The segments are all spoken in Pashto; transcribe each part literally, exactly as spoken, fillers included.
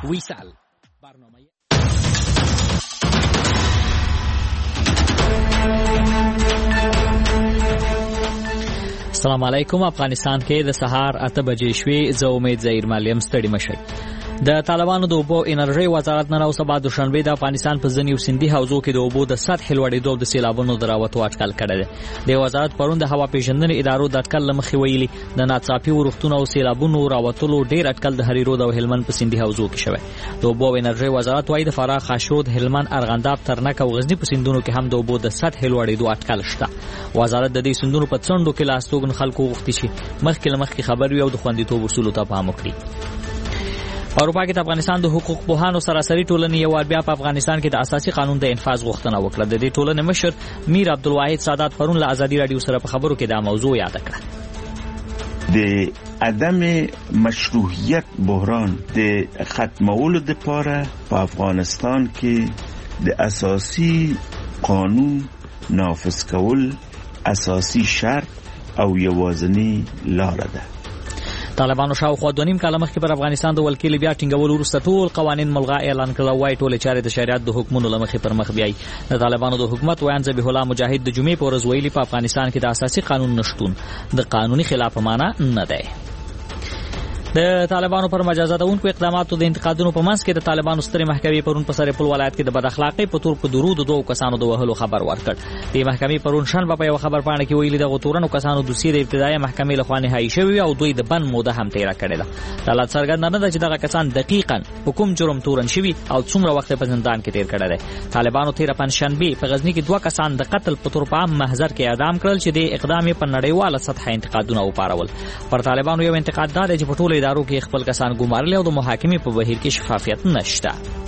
ویسال برنامه السلام علیکم. افغانستان کې د سهار اته بجې شوې. زه امید ظهیر مالیم ستړي مشئ. د طالبانو د اوبو انرژي وزارت نن او سبا دوشنبه د افغانستان په ځینو سیندي حوزو کې د اوبو د سطح لوړېدو د سیلابونو دراوتو اټکل کړی دی. د وزارت پرون د هوا پیژندنې ادارو د اټکل لمخې ویلي د ناڅاپي ورښتونو او سیلابونو راوتلو ډیر اټکل د هریرود او هلمند په سیندي حوزو کې شوی. د اوبو انرژي وزارت وايي د فراه، خاشرود، هلمند، ارغنداب، ترنک او غزنی په سیندونو کې هم د اوبو د سطح لوړېدو اټکل شته. وزارت د دې سیندونو په څنډو کې لاستوګن خلکو غوښتي شي مخکې لمخکې خبر وي او د خوندیتوب اصولو ته پام وکړي. اروپا کې د افغانستان د حقوق پوهانو سراسري ټولنې یو بیا په افغانستان کې د اساسي قانون د انفاذ غوښتنه وکړه. د دې ټولنې مشر میر عبدالواحد سادات پرون له ازادي رادیو سره په خبرو کې دا موضوع یاد کړه. د عدم مشروعیت بحران د ختمولو لپاره په افغانستان کې د اساسي قانون نافذ کول اساسي شرط او یوازینی لار ده. طالبانو شاوخوا دوه نیم کاله مخکې پر افغانستان د ولکې بیا ټینګولو وروسته ټول قوانین ملغا اعلان کړل. وايي ټول چارې د شریعت د حکمونو لمخې پر مخ بیاي. د طالبانو د حکومت ویان ذبیح الله مجاهد د جمعې په ورځ ویلي په افغانستان کې د اساسي قانون نشټون د قانوني خلاف معنا نه دی. د طالبانو پر مجازاتونکو اقداماتو د انتقادونو په منځ کې د طالبانو سترې محکمې پرون په سرپل ولایت کې د بد اخلاقۍ په تور په درود دوه کسانو د وهلو خبر ورکړ. د محکمې پرون شنبه په یو خبر پاڼه کې ویلي د غوتورنو کسانو دوسیه د ابتدایي محکمې لخوا نهایی شوی او دوی د بند موده هم تیر کړې ده. د حالت څرګنده نه ده چې دغه کسان دقیقاً حکم جرم تورن شوی او څومره وخت په زندان کې تیر کړی دی. طالبانو تیر پنځشنبه په غزنی کې دوه کسان د قتل په تور په عام محضر کې اعدام کړل چې د اقدام په نړیواله سطح انتقادونه وپارول. پر طالبانو یو انتقاد دا دی چې په ټولو ادارو کې خپل کسان ګمارل او د محاکمې په بهیر کې شفافیت نشته.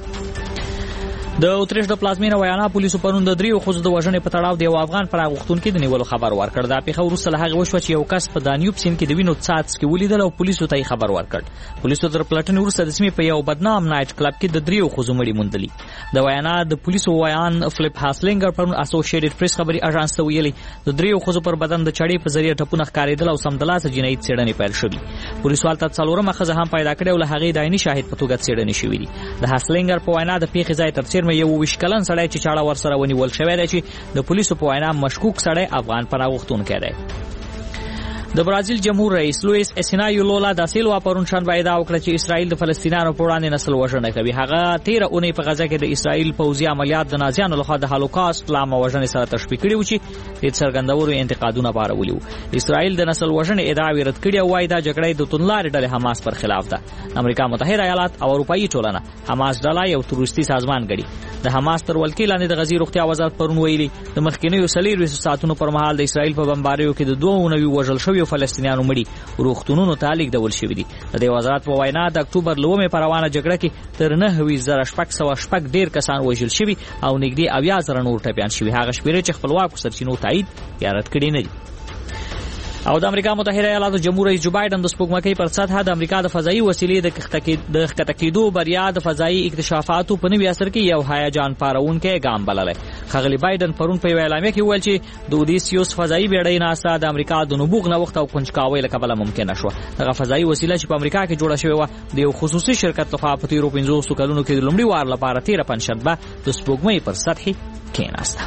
د اوتریش د پلازمینه ویانا پولیسو پرون د دریو خزو د وژنې په تړاو د یو افغان پراغښتونکو د نیولو خبر ورکړ. دا پیښه وروسته له هغه وشوه چې یو کس په دانیوب سیند کې د وینو څاڅکي ولیدل او پولیسو ته خبر ورکړ. پولیسو تر پلټنې وروسته د سیمې په یو بدنام نایټ کلب کې د دریو خزو مړي موندلي. د ویانا د پولیسو ویان فلیپ هاسلینګر پرون اسوسییټډ پریس خبري اژانس ته ویلي د دریو خزو پر بدن د چړې په ذریعہ ټپونه ښکارېدل او سمدلاسه جنایي څېړنې پیل شوې. پولیسو حالت څلورمه خزه هم پیدا کړې او له هغې د عیني شاهد په توګه څېړنې شوې دي. د هاسلینګر په وینا د پیښې ځای تر څیرمه یو ویشت کلن سړی چې چاړه ورسره ونیول شوی دی چې د پولیسو په وینا مشکوک سړی افغان پناهغوښتونکی دی. د برازیل جمهور رئیس لوئیس اسینایو لولا دا سیلوا پرون شنبه ادعا وکړه چې اسرائیل د فلسطینیانو په وړاندې نسل وژنه کوي. هغه تیره اونۍ په غزه کې د اسرائیل پوځي عملیات د نازیانو لخوا د هالوکاست لامه وژنې سره تشبیه کړي و چې د څرګندولو انتقادونه پارولي وو. اسرائیل د نسل وژنې ادعاوې رد کړي او وايي دا جګړه د توندلارې ډلې حماس پر خلاف ده. امریکا متحده ایالات او اروپایي ټولنه حماس ډله یو تروریستي سازمان ګڼي. د حماس تر ولکې لاندې د غزې روغتیا وزارت پرون ویلي د مخکینیو څلورویشتو ساعتونو پر مهال د اسرائیل په بمباریو کې د دوه نوي وژل شویو فلسطینیانو مړي روغتونونو ته لیږدول شوي دي. د دې وزارت په وینا د اکتوبر لومې پر روانه جګړه کې تر نهه زره شپږ سوه شپږ ډېر کسان وژل شوي او نږدې اویا زره نور ټپیان شوي. هغه شمېرې چې خپلواکو سرچینو تایید یا رد کړي نه دي. او د امریکا متحده ایالاتو جمهور رئیس جو بایدن د سپوږمکۍ پر سطحه د امریکا د فضایي وسیلې د ښکته کېدو بریا د فضایي اکتشافاتو په نوي عصر کې یو هیجان پارونکی ګام بللی. ښاغلي بایدن پرون په یوه اعلامیه کې وویل چې د اودیسیوس فضایي بیړۍ ناسا د امریکا د نبوغ نوښت او کنجکاوۍ له کبله ممکنه شوه. دغه فضایي وسیله چې په امریکا کې جوړه شوې وه د یو خصوصي شرکت لخوا په تېرو پنځوسو کلونو کې د لومړي وار لپاره تېره پنجشنبه د سپوږمۍ پر سطحې کېناسته.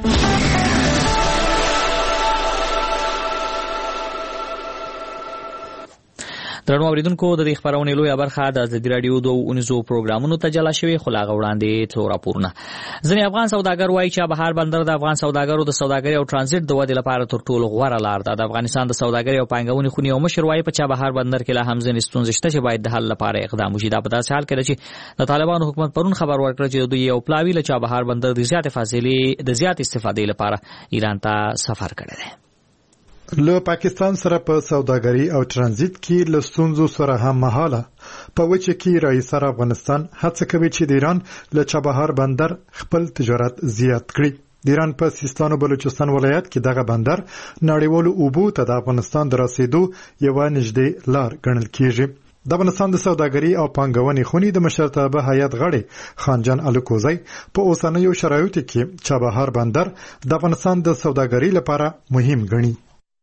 درنو اوریدونکو د دې خبرونې لویه برخه د ازادي راډیو دوه اونیزو پروګرامونو ته جلا شوې خو لا وړاندې څو راپورونه. ځینې افغان سوداګر وایي چې بهار بندر د افغان سوداګرو د سوداګرۍ او ترانزیت د ودې لپاره تر ټولو غوره لار ده. د افغانستان د سوداګرۍ او پانګونې خونې یو مشر وایي په چابهار بندر کې لا هم ځینې ستونزې شته چې باید د حل لپاره اقدام وشي. دا په داسې حال کې ده چې د طالبانو حکومت پرون خبر ورکړ چې دوی یو پلاوي له چابهار بندر د زیاتې فاصلې د زیات استفادې لپاره ایران ته سفر کړی دی. له پاکستان سره په سوداګري او ترانزیت کې له ستونزو سره هم مهاله په وجه کې رئیس افغانستان هڅه کوي چې د ایران له چابهار بندر خپل تجارت زیات کړي. د ایران په سیستان او بلوچستان ولایت کې دغه بندر نړیوالو اوبو ته د افغانستان د رسیدو یوه نږدې لار ګڼل کیږي. د افغانستان د سوداګري او پانګونې خونې د مشرتابه هیئت غړي خانجان الکوزی په اوسنیو شرایطو کې چابهار بندر د افغانستان د سوداګري لپاره مهم ګڼي.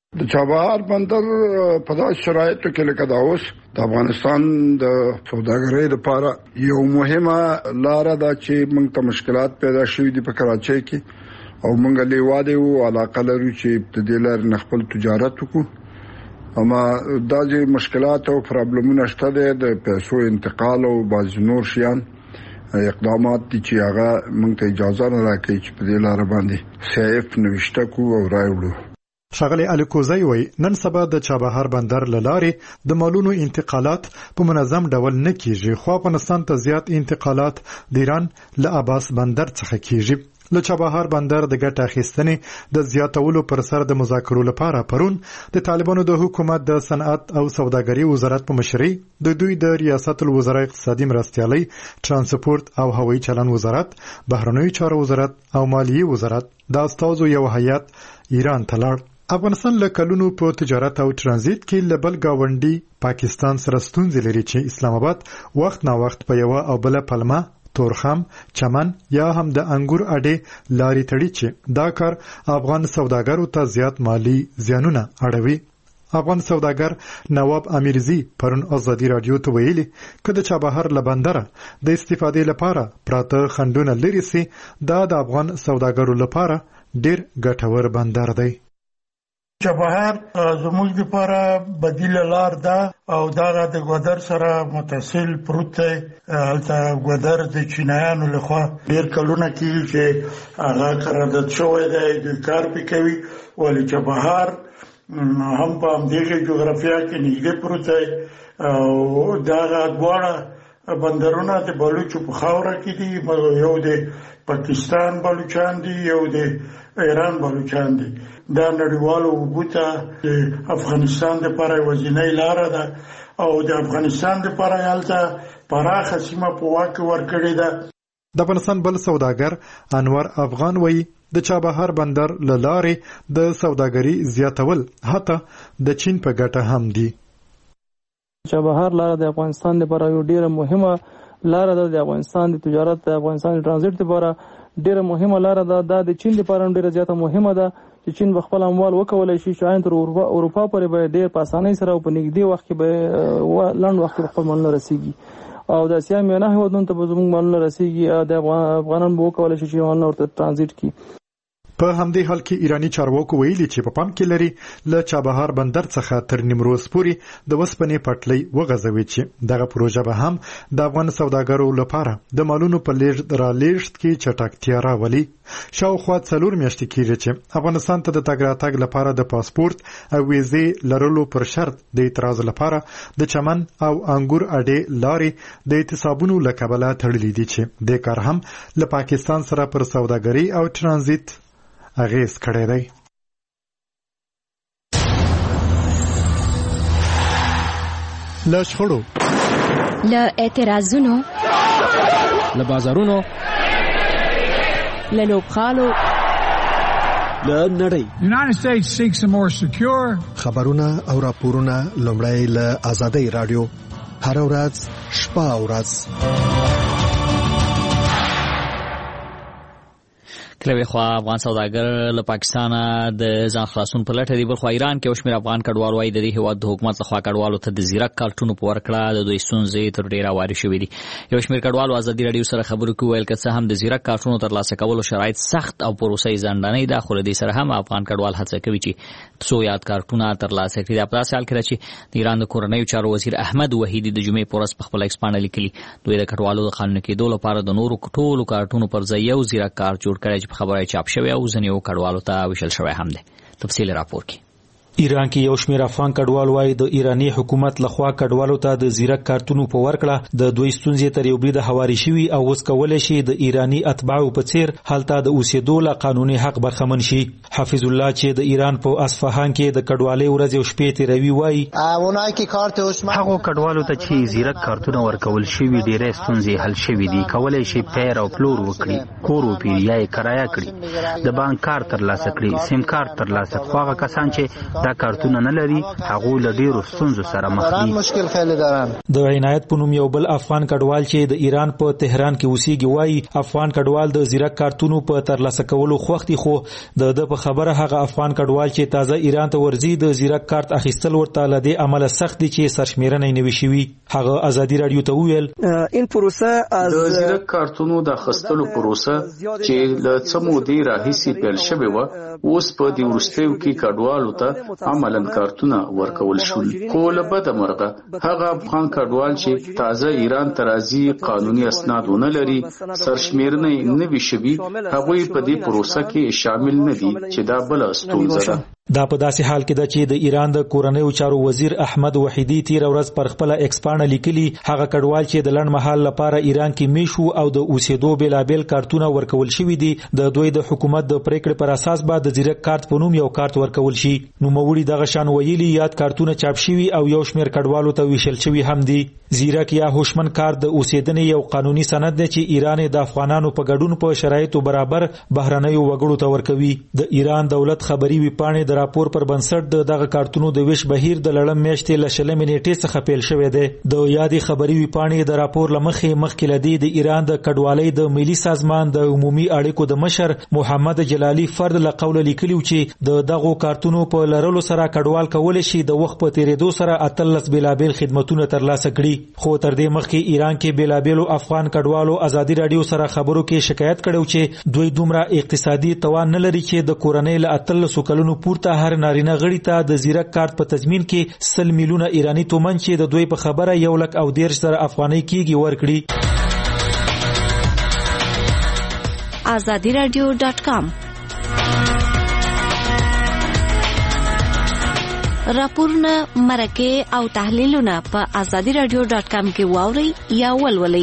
د چابهار بندر په داسې شرایطو کې لکه دا اوس د افغانستان د سوداګرۍ لپاره یو مهمه لاره ده چې موږ ته مشکلات پیدا شوي دي په کراچۍ کې او موږ لیواده یو علاقه لرو چې په دې لارې نه خپل تجارت وکړو اما دا چې مشکلات او پرابلمونه شته دي د پیسو انتقال او بعض نور شیان اقدامات دي چې هغه موږ ته اجازه نه راکوي چې په دې لار باندې سیف نوښته کو او راوړو. ښاغلی الکوزی وایي نن سبا د چابهار بندر له لارې د مالونو انتقالات په منظم ډول نه کیږي خو افغانستان ته زیات انتقالات د ایران له عباس بندر څخه کیږي. له چابهار بندر د ګټه اخیستنې د زیاتولو پر سر د مذاکرو لپاره پرون د طالبانو د حکومت د صنعت او سوداګرۍ وزارت په مشرۍ د دوی د ریاست الوزرا اقتصادي مرستیالۍ ترانسپورت او هوایي چلن وزارت بهرنیو چارو وزارت او مالیې وزارت د استازو یو هیئت ایران ته لاړ. افغانستان له کلونو په تجارت او ترانزیت کې له بل گاونډي پاکستان سره ستونزې لري چې اسلام آباد وخت نا وخت په یو او بل پلمه تورخم چمن یا هم د انګور اډې لاري تړي چې دا کار افغان سوداګرو ته زیات مالی زیانونه اړوي. افغان سوداګر نواب امیرزی پرون ازادي رادیو ته ویلي چې د چابهار له بندره د استفادې لپاره پراته خندونه لري سي دا د افغان سوداګرو لپاره ډیر ګټور بندر دی. چابهار زموږ لپاره بدیله لار ده او دا د ګودر سره متصل پروت دی. هلته ګودر د چینایانو لخوا ډیر کلونه کېږي چې هغه قرارداد شوی دی دوی کار پې کوي ولې چابهار هم په همدغه جغرافیه کې نږدې پروت دی او دغه دواړه بندرونه د بلوچو په خاوره کې دي یو د پاکستان بلوچان دي یو د ایران بلوچان دي. دا نړیوالو اوبو ته د افغانستان لپاره یوازینۍ لاره ده او د افغانستان لپاره هلته پراخه سیمه په واک کې ورکړې ده. د افغانستان بل سوداګر انور افغان وایي د چابهار بندر له لارې د سوداګرۍ زیاتول حتی د چین په ګټه هم دي. چابهار لاره د افغانستان لپاره یو ډیره مهمه لاره ده. د افغانستان د تجارت د افغانستان د ترانزیت لپاره ډیره مهمه لاره ده. دا د چین لپاره ډیره زیاته مهمه ده چې چین خپل اموال وکولای شي شاید تر اروپا پورې به ډیر په اسانۍ سره او په نږدې وخت کې به لنډ وخت کې خپل مالونه رسیږي او د اسیا میانه هیوادونو ته به زموږ مالونه رسیږي. د افغانان به وکولای شي چې مالونه ورته ترانزیت کړي. په همدې حال کې ایرانی چارواکو ویلي چې په پام کې لري له چابهار بندر څخه تر نیمروز پورې د وسپنې پټلۍ وغځوي چې دغه پروژه به هم د افغان سوداګرو لپاره د مالونو په لیږد رالېږد کې چټکتیا راولي. شاوخوا څلور میاشتې کېږي چې افغانستان ته د تګ راتګ لپاره د پاسپورت او ویزې لرلو پر شرط د اعتراض لپاره د چمن او انګور اډې لارې د اعتصابونو له کبله تړلې دي چې د کار هم له پاکستان سره پر سوداګرۍ او ترانزیت اغیز کړی دی. له شخړو له اعتراضونو له بازارونو له لوبغالو له نړۍ United States seeks a more secure خبرونه او راپورونه لومړی له آزادۍ رادیو هر ورځ شپه او ورځ کله خو افغان سوداګر له پاکستان د ځان خلاصون په لټه دی. بل خو ایران کې وشمیر افغان کډوال وايي د دې هیواد د حکومت لخوا کډوالو ته د زیرک کارتونو په ورکړه د دوی ستونزې تر ډیره واري شوې دي. یو شمیر کډوالو ازادي رادیو سره خبرو کې ویل چې هم د زیرک کارتونو ترلاسه کولو شرایط سخت او پروسه ځانډنۍ ده خو د دې سره هم افغان کډوال هڅه کوي چې څو یاد کارتونه ترلاسه کړي. په داسې حال کې چې د ایران د کورنیو چارو وزیر احمد وحیدی د جمعې په ورځ په خپل ایکس باندې لیکلي دوی د کډوالو د قانون کېدو لپاره د نورو ټولو کارتونو پر ځای یو زیرک کارت جوړ کړی چې په خبره چاپ شوی او ځنیو کډوالو ته وشل شوی هم دی. تفصیل راپور کې ایران کې یو شمېر افغان کډوال وايي د ایرانی حکومت لخوا کډوالو ته د زیرک کارتونو په ورکړه د دوی ستونزې تر یو بریده هواري شوي او اوس کولی شي د ایرانی اتباعو په څیر هلته د اوسېدو له قانوني حق برخمن شي. حافظ الله چې د ایران په اصفهان کې د کډوالۍ ورځې او شپې تېروي وايي هغو کډوالو ته چې زیرک کارتونه ورکول شوي ډېری ستونزې حل شوي دي. کولی شي پیر او پلور وکړي، کور وپیري یا یې کرایه کړي، د بانک کارت ترلاسه کړي، سیم کارت ترلاسه کړي. خو هغه کسان چې دا زیرک کارتونه نه لري هغه له ډیرو ستونزو سره مخ دي. مشکل خیلی دارن. د عنایت په نوم یو بل افغان کډوال چې د ایران په تهران کې اوسېږي وایي افغان کډوال د زیرک کارتونو په ترلاسه کولو خوښتي، خو د د په خبره هغه افغان کډوال چې تازه ایران ته ورځي د زیرک کارت اخیستل ورته له دې عمله سخت دي چې سرشمیرنه نه وي شوي. هغه ازادي رادیو ته وویل این پروسه از د زیرک کارتونو د اخیستلو پروسه چې له څه مودې راهیسې پیل شوې وه اوس په دې وروستیو کې کډوالو ته عملاً کارتونه ورکول شول. خو له بده مرغه هغه افغان کډوال چې تازه ایران ته راځي قانوني اسناد ونه لري سرشمیرنه نه وي شوي هغوی په دې پروسه کې شامل نه دي چې دا بله ستونزه ده. دا په داسې حال کې ده چې د ایران د کورنیو چارو وزیر احمد وحیدی تیر ورځ پر خپل ایکس پاڼه لیکلي هغه کډوال چې د لنډ مهال لپاره ایران کې میشو او د اوسېدو بیلابیل کارتونه ورکول شوي دي د دوی د حکومت د پریکړې پر اساس به د زیرک کارت په نوم یو کارت ورکول شي. نوموړي دغه شان ویلي یاد کارتونه چاپ شوي او یو شمېر کډوالو ته ویشل شوي هم دي. زیرک یا هوشمن کارت د اوسېدنې یو قانوني سند دی چې ایران د افغانانو په ګډون په شرایطو برابر بهرنیو وګړو ته ورکوي. د ایران دولت خبري ویپاڼې د راپور پر بنسټ د دغه کارتونو د ویش بهیر د لړم میاشتې له شلمې نیټې څخه پیل شوی دی. د یادې خبري ویپاڼې د راپور له مخې مخکې لدی د ایران د کډوالۍ د ملي سازمان د عمومي اړیکو د مشر محمد جلالي فرد له قوله لیکلي چې د دغو کارتونو په لرلو سره کډوال کولی شي د وخت په تیریدو سره اتلس بیلابیل خدمتونه ترلاسه کړي. خو تر دې مخکې ایران کې بیلابیلو افغان کډوالو ازادي رادیو سره خبرو کې شکایت کړو چې دوی دومره اقتصادي توان نه لري چې د کورنۍ له اتلسو کلونو پورته هر نارینه غړي ته د زیرک کارت په تضمین کې سل میلیونه ایرانی تومن چې د دوی په خبره یو لک او دیرش زره افغانۍ کېږي ورکړي. آزادی رادیو ډاټ کام راپورونه مرکه او تحلیلونه په آزادی رادیو ډاټ کام کې واورئ یا ولولئ.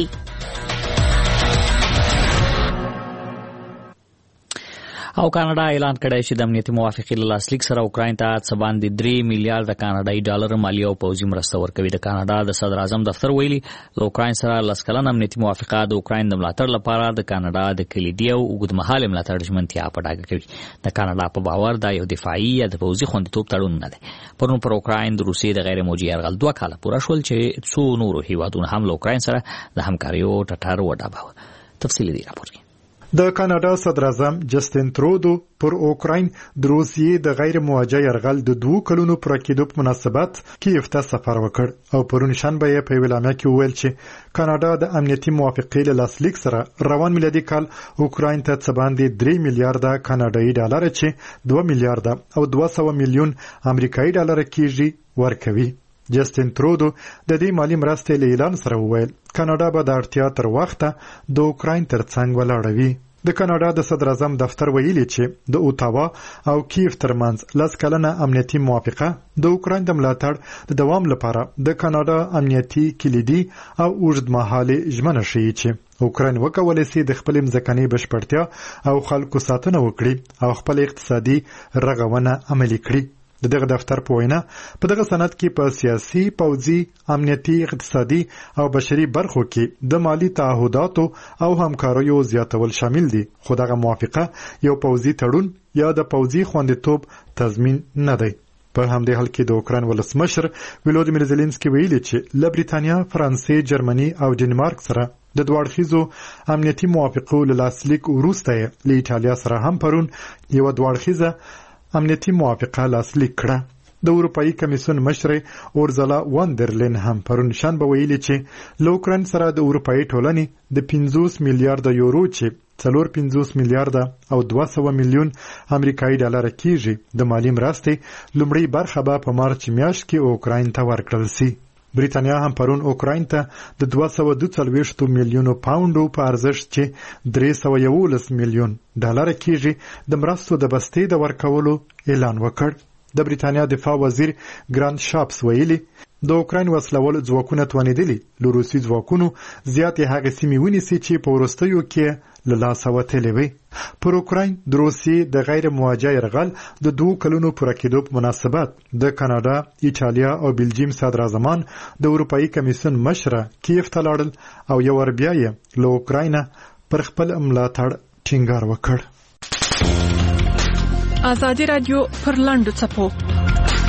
او کاناډا اعلان کړی چې د امنیتي موافقې له لاسلیک سره اوکراین ته څه باندې درې میلیارډ کاناډایي ډالر مالیه او پوځي مرسته ورکوي. د کاناډا د صدر اعظم دفتر ویلي له اوکراین سره لس کلن امنیتي موافقه د اوکراین د ملاتړ لپاره د کاناډا د کلیدي او اوږدمهاله ملاتړ ژمنتیا په ډاګه کوي. د کاناډا په باور دا یو دفاعي یا د پوځي خوندیتوب تړون نه دی. پرون پر اوکراین د روسیې د غیر موجي یرغل دوه کاله پوره شول چې څو نورو هیوادونو هم له اوکراین سره د همکاریو ټټر وډباوه. تفصیلي دی راپور کې. د کاناډا صدر اعظم جسټین ترودو پر اوکراین د روسیې د غیر موجه یرغل د دوه کلونو پر کېدو په مناسبت کیف ته سفر وکړ او پرون شنبه یې په ویلامه کې وویل چې کاناډا د امنیتي موافقې له لاسلیک سره روان میلادي کال اوکراین ته څه باندې درې میلیارډ کاناډایي ډالر چې دوه میلیارډ او دوه سوه میلیون امریکایي ډالر کېږي ورکوي. جسټین ترودو د دې مالی مرستې له اعلان سره وویل کاناډا به د اړتیا تر وخته د اوکراین ترڅنګ ولاړه وي. د کاناډا د صدر اعظم دفتر ویلي چې د اوتاوا او کیف ترمنځ لس کلنه امنیتي موافقه د اوکراین د ملاتړ د دوام لپاره د کاناډا امنیتي کلیدي او اوږدمهاله ژمنه ښیي چې اوکراین وکولای شي د خپل ځمکني بشپړتیا او خلکو ساتنه وکړي او خپل اقتصادي رغونه عملي کړي. د دغه دفتر په وینا په دغه سند کې په سیاسي، پوځي، امنیتي، اقتصادي او بشري برخو کې د مالی تعهداتو او همکاریو زیاتول شامل دي. خو دغه موافقه یو پوځي تړون یا د پوځي خوندیتوب تضمین نه دی. په همدې حال کې د اوکراین ولسمشر ولودیمیر زيلنسکي ویلي چې له بریتانیا، فرانسې، جرمني او ډنمارک سره د دوه اړخیزو امنیتي موافقو له لاسلیک وروسته له ایټالیا سره هم پرون یو دوه اړخیزه امنیتي موافقه لاسلیک کړه. د اروپאי کمیسیون مشر اورزلا واندرلین هم پرون شنبه ویلي چې له اوکراین سره د اروپאי ټولنې د پنځوس میلیارډ یورو چې څلور پنځوس میلیارډ او دوه سوه میلیون امریکایي ډالر کېږي د مالی مرستې لومړی برخه به په مارچ میاشت کې اوکراین ته ورکړل شي. بریتانیا هم پرون اوکراین ته د دوه سوه دوه څلوېښت میلیونو پاونډو په ارزښت چې درې سوه یولس میلیون ډالر کېږي د مرستو د بستې د ورکولو اعلان وکړ. د بریتانیا دفاع وزیر ګراند شاپس ویلي د اوکراین وسلوال ځواکونه توانېدلي له روسي ځواکونو زیاتې هغې سیمې ونیسي چې په وروستیو کې له لاسه وتلې وي. پر اوکراین د روسیې د غیر موجه یرغل د دوه کلونو پوره کېدو په مناسبت د کاناډا، ایټالیا او بلجیم صدر اعظمان د اروپאי کمیسیون مشره کیف ته لاړل او یو ور بیا یې له اوکراین پر خپل ملاتړ ټینګار وکړ. آزادی رادیو پر لاندو څپو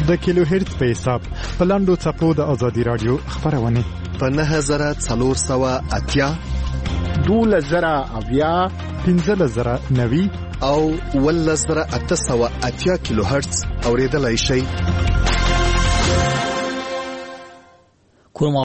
د کیلو هرتز په حساب په لاندو څپو د ازادي رادیو خبرونه په نهه زره څلور سوه اتیا دولس زره اویا پنځلس زره نوي او ولس زره اته سوه اتیا کیلو هرتز اوریدلای شئ.